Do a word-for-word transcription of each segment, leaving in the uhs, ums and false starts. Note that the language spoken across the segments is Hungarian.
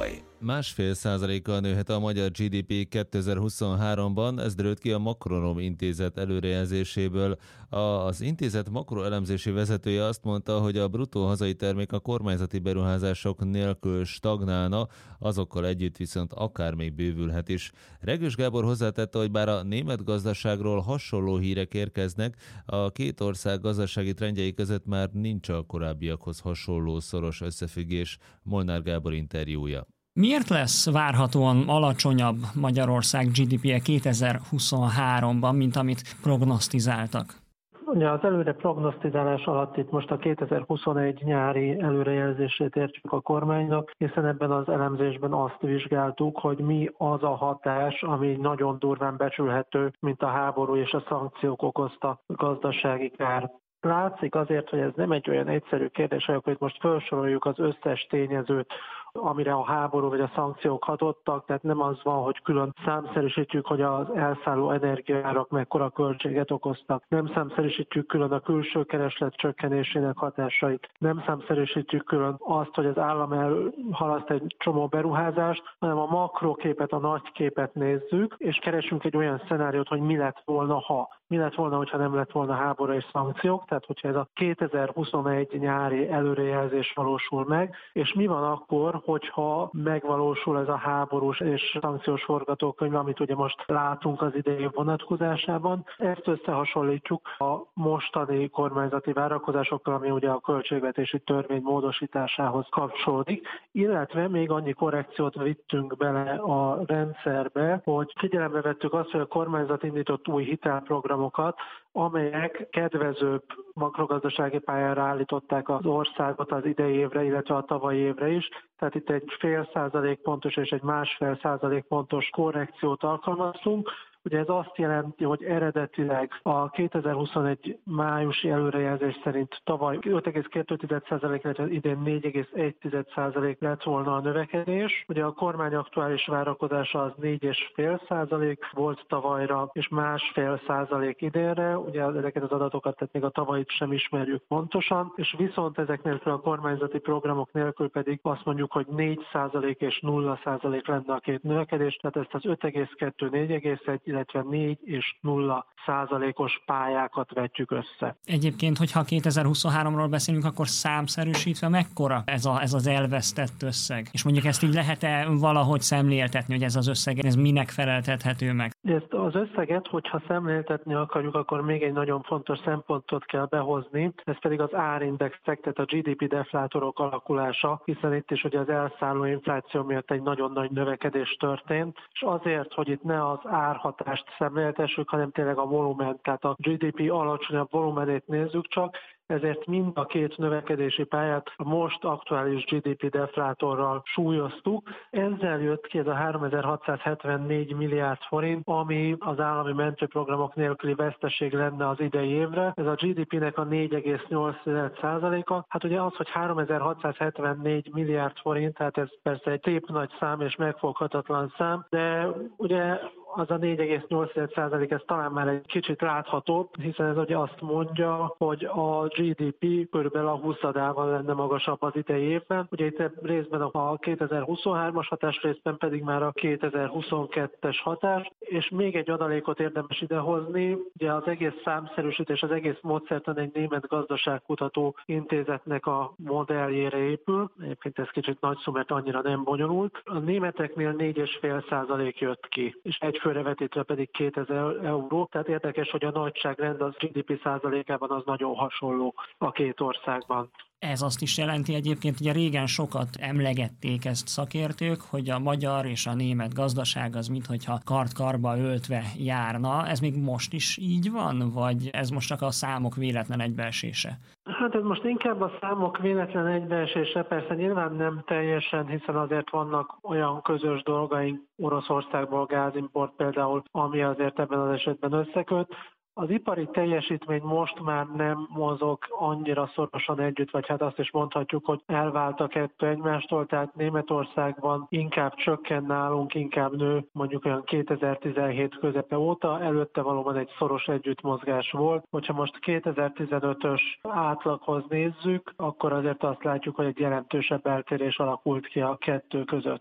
adatai. Másfél százalékkal nőhet a magyar gé dé pé kétezer-huszonháromban, ez derült ki a Makronom Intézet előrejelzéséből. Az intézet makroelemzési vezetője azt mondta, hogy a bruttó hazai termék a kormányzati beruházások nélkül stagnálna, azokkal együtt viszont akár még bővülhet is. Regős Gábor hozzátette, hogy bár a német gazdaságról hasonló hírek érkeznek, a két ország gazdasági trendjei között már nincs a korábbiakhoz hasonló szoros összefüggés. Molnár Gábor interjúja. Miért lesz várhatóan alacsonyabb Magyarország gé dé pé-je kétezer-huszonháromban, mint amit prognosztizáltak? Ugye az előre prognosztizálás alatt itt most a kétezer-huszonegy nyári előrejelzését értjük a kormánynak, hiszen ebben az elemzésben azt vizsgáltuk, hogy mi az a hatás, ami nagyon durván becsülhető, mint a háború és a szankciók okozta gazdasági kár. Látszik azért, hogy ez nem egy olyan egyszerű kérdés, hogy itt most felsoroljuk az összes tényezőt, amire a háború vagy a szankciók hatottak, tehát nem az van, hogy külön számszerűsítjük, hogy az elszálló energiaárak mekkora költséget okoztak, nem számszerűsítjük külön a külső kereslet csökkenésének hatásait, nem számszerűsítjük külön azt, hogy az állam elhalaszt egy csomó beruházást, hanem a makroképet, a nagy képet nézzük, és keresünk egy olyan szenáriót, hogy mi lett volna, ha. Mi lett volna, hogyha nem lett volna háború és szankciók, tehát hogyha ez a kétezer-huszonegy nyári előrejelzés valósul meg, és mi van akkor, hogyha megvalósul ez a háborús és szankciós forgatókönyv, amit ugye most látunk az idei vonatkozásában. Ezt összehasonlítjuk a mostani kormányzati várakozásokkal, ami ugye a költségvetési törvény módosításához kapcsolódik, illetve még annyi korrekciót vittünk bele a rendszerbe, hogy figyelembe vettük azt, hogy a kormányzat indított új hitelprogramokat, amelyek kedvezőbb makrogazdasági pályára állították az országot az idei évre, illetve a tavalyi évre is. Tehát itt egy fél százalék pontos és egy másfél százalék pontos korrekciót alkalmaztunk. Ugye ez azt jelenti, hogy eredetileg a kétezer-huszonegy májusi előrejelzés szerint tavaly öt egész kettő százalék, illetve idén négy egész egy százalék lett volna a növekedés. Ugye a kormány aktuális várakozása az négy egész öt százalék volt tavalyra, és másfél százalék idénre. Ugye ezeket az adatokat, tehát még a tavalyit sem ismerjük pontosan, és viszont ezek nélkül a kormányzati programok nélkül pedig azt mondjuk, hogy négy százalék és nulla százalék lenne a két növekedés, tehát ezt az öt egész kettő, négy egész egy, illetve négy és nulla százalékos pályákat vetjük össze. Egyébként, hogyha kétezer-huszonháromról beszélünk, akkor számszerűsítve mekkora ez, a, ez az elvesztett összeg? És mondjuk ezt így lehet-e valahogy szemléltetni, hogy ez az összeg, ez minek feleltethető meg? Ezt az összeget, hogyha szemléltetni akarjuk, akkor még egy nagyon fontos szempontot kell behozni, ez pedig az árindexek, tehát a gé dé pé deflátorok alakulása, hiszen itt is ugye az elszálló infláció miatt egy nagyon nagy növekedés történt, és azért, hogy itt ne az árhatást szemléltessük, hanem tényleg a volumen, tehát a gé dé pé alacsonyabb volumenét nézzük csak, ezért mind a két növekedési pályát a most aktuális gé dé pé deflátorral súlyoztuk. Ezzel jött ki ez a háromezer-hatszázhetvennégy milliárd forint, ami az állami mentőprogramok nélküli veszteség lenne az idei évre. Ez a gé dé pének a négy egész nyolc százaléka. Hát ugye az, hogy háromezer-hatszázhetvennégy milliárd forint, tehát ez persze egy szép nagy szám és megfoghatatlan szám, de ugye az a négy egész nyolc százalék, ez talán már egy kicsit láthatóbb, hiszen ez ugye azt mondja, hogy a gé dé pé körülbelül a huszadával lenne magasabb az idei évben. Ugye itt részben a kétezer-huszonhármas hatás, részben pedig már a kétezer-huszonkettes hatás, és még egy adalékot érdemes idehozni, ugye az egész számszerűsítés, az egész módszertan egy német gazdaságkutató intézetnek a modelljére épül. Egyébként ez kicsit nagy szó, mert annyira nem bonyolult. A németeknél négy egész öt százalék jött ki, és egy főre vetítve pedig kétezer euró. Tehát érdekes, hogy a nagyságrend az gé dé pé százalékában az nagyon hasonló a két országban. Ez azt is jelenti egyébként, hogy régen sokat emlegették ezt szakértők, hogy a magyar és a német gazdaság az minthogyha kard-karba öltve járna. Ez még most is így van, vagy ez most csak a számok véletlen egybeesése? Hát ez most inkább a számok véletlen egybeesése, persze nyilván nem teljesen, hiszen azért vannak olyan közös dolgaink, Oroszországból gázimport például, ami azért ebben az esetben összeköt. Az ipari teljesítmény most már nem mozog annyira szorosan együtt, vagy hát azt is mondhatjuk, hogy elvált a kettő egymástól, tehát Németországban inkább csökken nálunk, inkább nő, mondjuk olyan kétezer-tizenhét közepe óta, előtte valóban egy szoros együttmozgás volt. Hogyha most kétezer-tizenötös átlaghoz nézzük, akkor azért azt látjuk, hogy egy jelentősebb eltérés alakult ki a kettő között.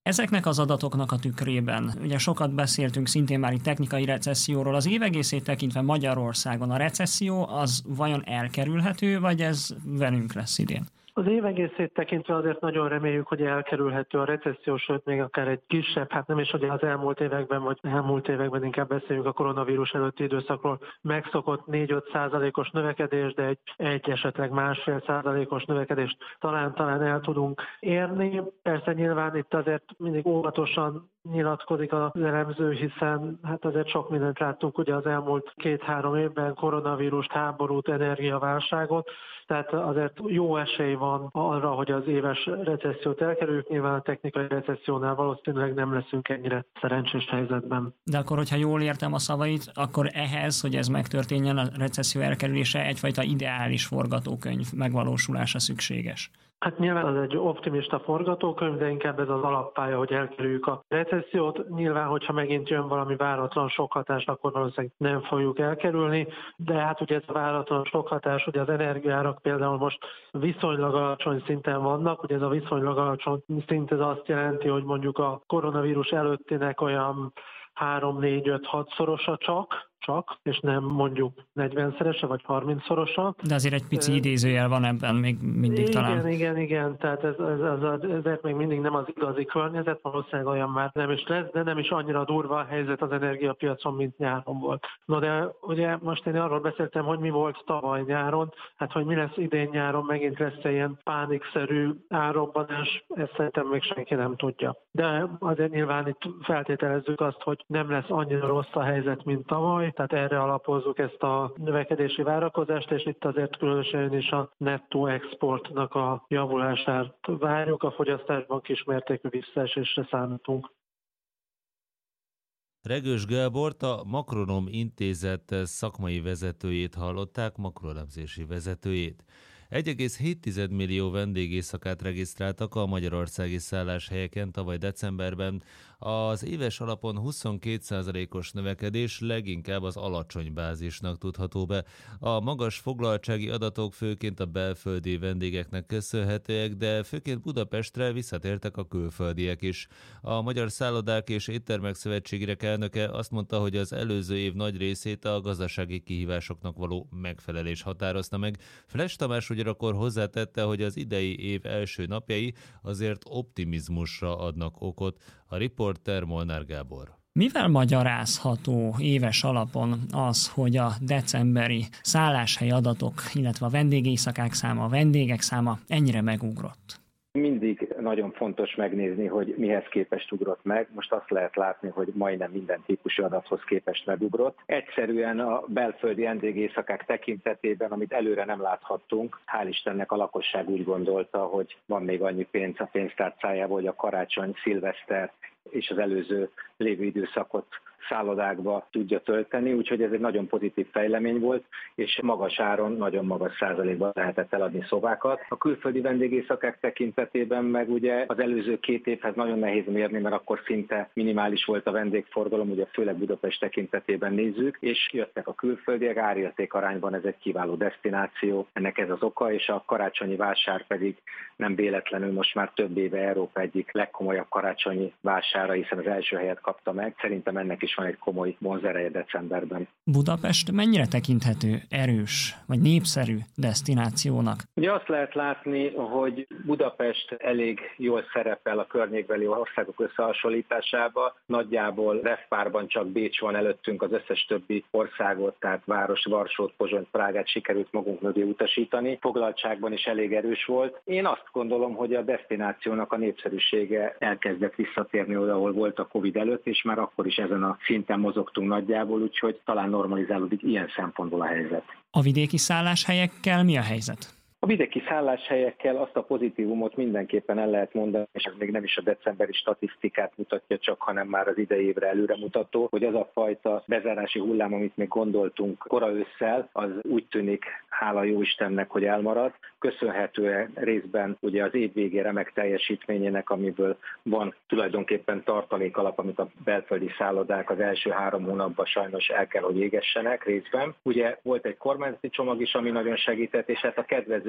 Ezeknek az adatoknak a tükrében, ugye sokat beszéltünk szintén már itt technikai recesszióról, az év egészét tekintve Magyarországon a recesszió az vajon elkerülhető, vagy ez velünk lesz idén? Az év egészét tekintve azért nagyon reméljük, hogy elkerülhető a recesszió, sőt még akár egy kisebb, hát nem is ugye az elmúlt években, vagy elmúlt években inkább beszéljünk a koronavírus előtti időszakról, megszokott négy-öt százalékos növekedés, de egy, egy esetleg másfél százalékos növekedést talán-talán el tudunk érni. Persze nyilván itt azért mindig óvatosan nyilatkozik az elemző, hiszen hát azért sok mindent láttunk ugye az elmúlt két-három évben, koronavírust, háborút, energiaválságot, tehát azért jó esély van arra, hogy az éves recessziót elkerüljük, nyilván a technikai recessziónál valószínűleg nem leszünk ennyire szerencsés helyzetben. De akkor, hogyha jól értem a szavait, akkor ehhez, hogy ez megtörténjen, a recesszió elkerülése egyfajta ideális forgatókönyv megvalósulása szükséges. Hát nyilván az egy optimista forgatókönyv, de inkább ez az alappálya, hogy elkerüljük a recessziót. Nyilván, hogyha megint jön valami váratlan sokhatás, akkor valószínűleg nem fogjuk elkerülni, de hát ugye ez a váratlan sokhatás, ugye az energiárak például most viszonylag alacsony szinten vannak, ugye ez a viszonylag alacsony szint ez azt jelenti, hogy mondjuk a koronavírus előttinek olyan három, négy, öt, hat szorosa csak, csak, és nem mondjuk negyvenszerese vagy harmincszorosa. De azért egy pici idézőjel van ebben még mindig igen, talán. Igen, igen, igen, tehát ez, ez, ez, ez még mindig nem az igazi környezet, valószínűleg olyan már nem is lesz, de nem is annyira durva a helyzet az energiapiacon, mint nyáron volt. No de ugye most én arról beszéltem, hogy mi volt tavaly nyáron, hát hogy mi lesz idén nyáron, megint lesz ilyen pánikszerű árrobbanás, ezt szerintem még senki nem tudja. De azért nyilván itt feltételezzük azt, hogy nem lesz annyira rossz a helyzet, mint tavaly, tehát erre alapozzuk ezt a növekedési várakozást, és itt azért különösen is a nettó exportnak a javulását várjuk, a fogyasztásban kismértékű visszaesésre számítunk. Regős Gábort, a Makronom Intézet szakmai vezetőjét hallották, makroelemzési vezetőjét. egy egész hét millió vendégészakát regisztráltak a magyarországi szálláshelyeken tavaly decemberben. Az éves alapon huszonkét százalékos növekedés leginkább az alacsony bázisnak tudható be. A magas foglaltsági adatok főként a belföldi vendégeknek köszönhetőek, de főként Budapestre visszatértek a külföldiek is. A Magyar Szállodák és Éttermek Szövetségének elnöke azt mondta, hogy az előző év nagy részét a gazdasági kihívásoknak való megfelelés határozta meg. Fles Tamás ugyanakkor hozzátette, hogy az idei év első napjai azért optimizmusra adnak okot. A riporter Molnár Gábor. Mivel magyarázható éves alapon az, hogy a decemberi szálláshely adatok, illetve a vendégészakák száma, a vendégek száma ennyire megugrott? Mindig nagyon fontos megnézni, hogy mihez képest ugrott meg. Most azt lehet látni, hogy majdnem minden típusú adathoz képest megugrott. Egyszerűen a belföldi vendégészakák tekintetében, amit előre nem láthattunk, hál' Istennek a lakosság úgy gondolta, hogy van még annyi pénz a pénztárcájában, hogy a karácsony, szilveszter és az előző lévő időszakot szállodákba tudja tölteni, úgyhogy ez egy nagyon pozitív fejlemény volt, és magas áron, nagyon magas százalékban lehetett eladni szobákat. A külföldi vendégészakák tekintetében meg ugye az előző két évhez nagyon nehéz mérni, mert akkor szinte minimális volt a vendégforgalom, ugye főleg Budapest tekintetében nézzük, és jöttek a külföldiek, árérték arányban ez egy kiváló desztináció, ennek ez az oka, és a karácsonyi vásár pedig nem véletlenül most már több éve Európa egyik legkomolyabb karácsonyi vására, hiszen az első helyet kapta meg. Szerintem ennek is van egy komoly vonzereje decemberben. Budapest mennyire tekinthető erős vagy népszerű desztinációnak? Ugye azt lehet látni, hogy Budapest elég jól szerepel a környékbeli országok összehasonlításába. Nagyjából RevPárban csak Bécs van előttünk, az összes többi országot, tehát város, Varsót, Pozsonyt, Prágát sikerült magunk mögé utasítani. Foglaltságban is elég erős volt. Én azt gondolom, hogy a desztinációnak a népszerűsége elkezdett visszatérni oda, ahol volt a Covid előtt, és már akkor is ezen a szinten mozogtunk nagyjából, úgyhogy talán normalizálódik ilyen szempontból a helyzet. A vidéki szálláshelyekkel mi a helyzet? A vidéki szálláshelyekkel azt a pozitívumot mindenképpen el lehet mondani, és ez még nem is a decemberi statisztikát mutatja csak, hanem már az idei évre előremutató, hogy az a fajta bezárási hullám, amit még gondoltunk kora ősszel, az úgy tűnik, hála jó Istennek, hogy elmarad. Köszönhetően részben ugye az év végé remek teljesítményének, amiből van tulajdonképpen tartalék alap, amit a belföldi szállodák az első három hónapban sajnos el kell, hogy égessenek részben. Ugye volt egy kormányzati csomag is, ami nagyon segített, és hát a kedvező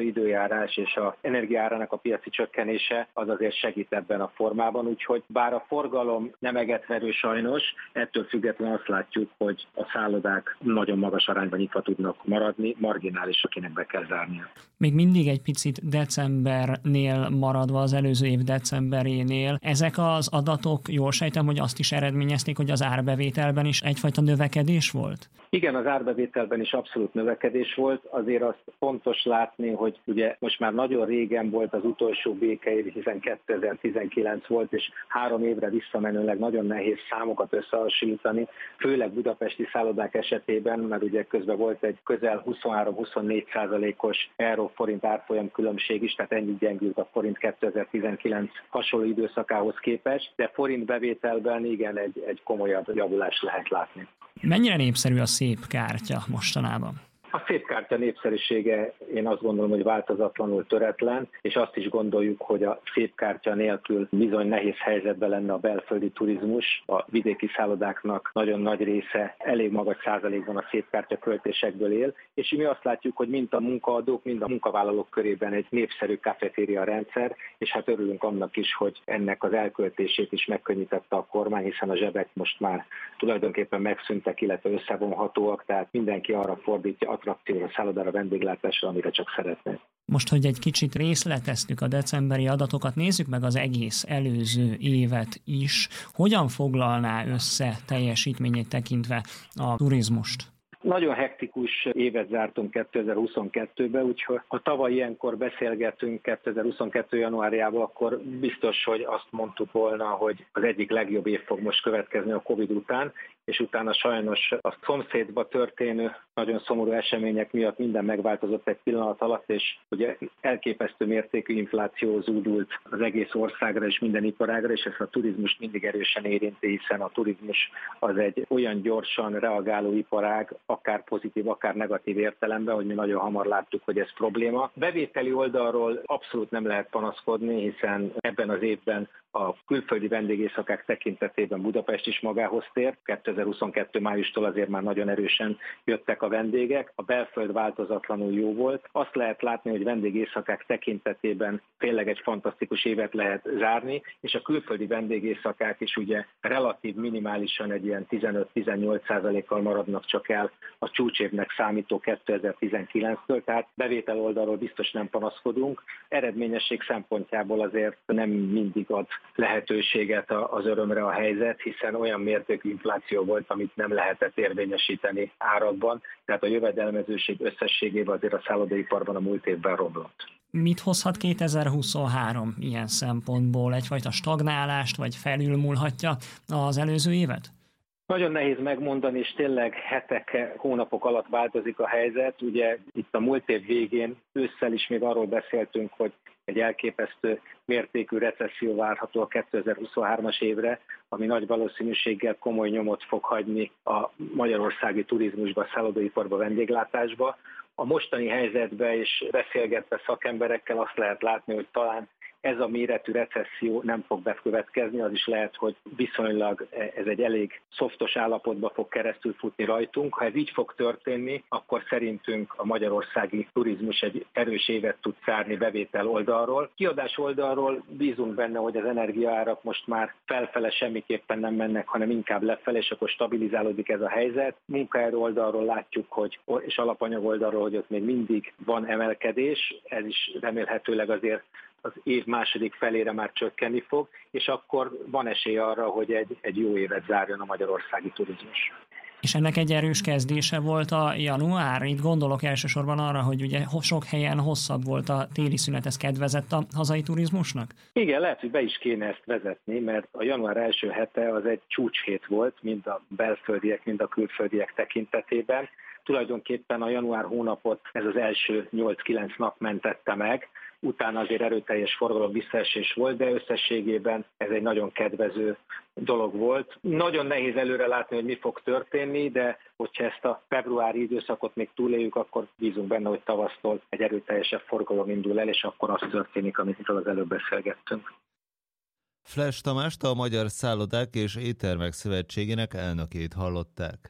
időjárás és az energiaárának a piaci csökkenése az azért segít ebben a formában, úgyhogy bár a forgalom nem egetverő sajnos, ettől függetlenül azt látjuk, hogy a szállodák nagyon magas arányban nyitva tudnak maradni, marginális, akinek be kell zárnia. Még mindig egy picit decembernél maradva, az előző év decemberénél, ezek az adatok, jól sejtem, hogy azt is eredményezték, hogy az árbevételben is egyfajta növekedés volt? Igen, az árbevételben is abszolút növekedés volt, azért azt fontos látni, hogy ugye most már nagyon régen volt az utolsó békeév, hiszen kétezer-tizenkilenc volt, és három évre visszamenőleg nagyon nehéz számokat összehasonlítani, főleg budapesti szállodák esetében, mert ugye közben volt egy közel huszonhárom-huszonnégy százalékos euró-forint árfolyam különbség is, tehát ennyi gyengült a forint kétezer-tizenkilenc hasonló időszakához képest, de forint bevételben igen, egy, egy komolyabb javulást lehet látni. Mennyire népszerű a szép kártya mostanában? A szép kártya népszerűsége, én azt gondolom, hogy változatlanul töretlen, és azt is gondoljuk, hogy a szép kártya nélkül bizony nehéz helyzetben lenne a belföldi turizmus. A vidéki szállodáknak nagyon nagy része elég magas százalékban a szép kártya költésekből él, és mi azt látjuk, hogy mind a munkaadók, mind a munkavállalók körében egy népszerű kafetéria rendszer, és hát örülünk annak is, hogy ennek az elköltését is megkönnyítette a kormány, hiszen a zsebek most már tulajdonképpen megszűntek, illetve összevonhatóak, tehát mindenki arra fordítja attrakcióra, szállodára, vendéglátásra, amire csak szeretne. Most, hogy egy kicsit részleteztük a decemberi adatokat, nézzük meg az egész előző évet is. Hogyan foglalná össze teljesítményét tekintve a turizmust? Nagyon hektikus évet zártunk kétezer-huszonkettőbe, úgyhogy ha tavaly ilyenkor beszélgetünk kétezer-huszonkettő januárjában, akkor biztos, hogy azt mondtuk volna, hogy az egyik legjobb év fog most következni a Covid után, és utána sajnos a szomszédba történő nagyon szomorú események miatt minden megváltozott egy pillanat alatt, és ugye elképesztő mértékű infláció zúdult az egész országra és minden iparágra, és ezt a turizmus mindig erősen érinti, hiszen a turizmus az egy olyan gyorsan reagáló iparág, akár pozitív, akár negatív értelemben, hogy mi nagyon hamar láttuk, hogy ez probléma. Bevételi oldalról abszolút nem lehet panaszkodni, hiszen ebben az évben a külföldi vendégészakák tekintetében Budapest is magához tért. kétezer-huszonkettő májustól azért már nagyon erősen jöttek a vendégek. A belföld változatlanul jó volt. Azt lehet látni, hogy vendégészakák tekintetében tényleg egy fantasztikus évet lehet zárni, és a külföldi vendégészakák is ugye relatív minimálisan egy ilyen tizenöt-tizennyolc százalékkal maradnak csak el a csúcsévnek számító kétezer-tizenkilenctől, tehát bevétel oldalról biztos nem panaszkodunk. Eredményesség szempontjából azért nem mindig ad lehetőséget az örömre a helyzet, hiszen olyan mértékű infláció volt, amit nem lehetett érvényesíteni árakban, tehát a jövedelmezőség összességében azért a szállodaiparban a múlt évben romlott. Mit hozhat kétezer-huszonhárom ilyen szempontból? Egyfajta stagnálást, vagy felülmúlhatja az előző évet? Nagyon nehéz megmondani, és tényleg hetek, hónapok alatt változik a helyzet. Ugye itt a múlt év végén, ősszel is még arról beszéltünk, hogy egy elképesztő mértékű recesszió várható a kétezer-huszonhármas évre, ami nagy valószínűséggel komoly nyomot fog hagyni a magyarországi turizmusba, szállodaiparba, vendéglátásba. A mostani helyzetben is beszélgetve szakemberekkel azt lehet látni, hogy talán ez a méretű recesszió nem fog bekövetkezni, az is lehet, hogy viszonylag ez egy elég szoftos állapotba fog keresztül futni rajtunk. Ha ez így fog történni, akkor szerintünk a magyarországi turizmus egy erős évet tud zárni bevétel oldalról. Kiadás oldalról bízunk benne, hogy az energiaárak most már felfele semmiképpen nem mennek, hanem inkább lefele, és akkor stabilizálódik ez a helyzet. Munkaerő oldalról látjuk, hogy, és alapanyag oldalról, hogy ott még mindig van emelkedés, ez is remélhetőleg azért az év második felére már csökkenni fog, és akkor van esély arra, hogy egy, egy jó évet zárjon a magyarországi turizmus. És ennek egy erős kezdése volt a január? Itt gondolok elsősorban arra, hogy ugye sok helyen hosszabb volt a téli szünet, ez kedvezett a hazai turizmusnak? Igen, lehet, hogy be is kéne ezt vezetni, mert a január első hete az egy csúcshét volt, mind a belföldiek, mind a külföldiek tekintetében. Tulajdonképpen a január hónapot ez az első nyolc-kilenc nap mentette meg, utána azért erőteljes forgalom visszaesés volt, de összességében ez egy nagyon kedvező dolog volt. Nagyon nehéz előre látni, hogy mi fog történni, de hogyha ezt a februári időszakot még túléljük, akkor bízunk benne, hogy tavasztól egy erőteljesebb forgalom indul el, és akkor az történik, amitről az előbb beszélgettünk. Flash Tamást, a Magyar Szállodák és Éttermek Szövetségének elnökét hallották.